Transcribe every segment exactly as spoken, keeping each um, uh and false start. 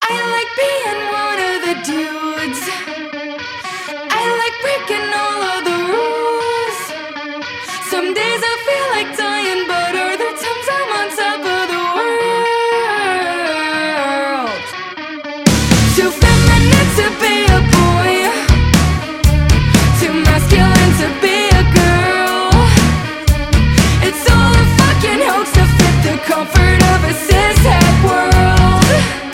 I like being one of the dudes. I like breaking all of the rules. Some days I feel like dying, but other times I'm on top of the world. Too feminine to be a boy, too masculine to be a girl. It's all a fucking hoax to fit the comfort of a cis-het world.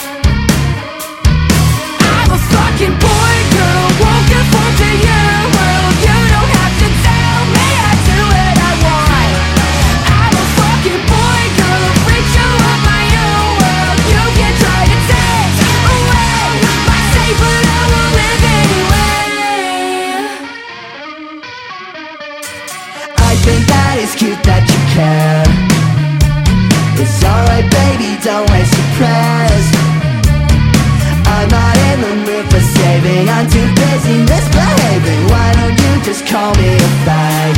I'm a fucking boy, girl, won't conform to your world. You don't have to tell me I do what I want. I'm a fucking boy, girl, a freak show of my own world. You can try to take away my say, but I will live anyway. I think that it's cute that you care. It's alright baby, don't waste your prayers. I'm not in the mood for saving, I'm too busy misbehaving. Why don't you just call me a fag?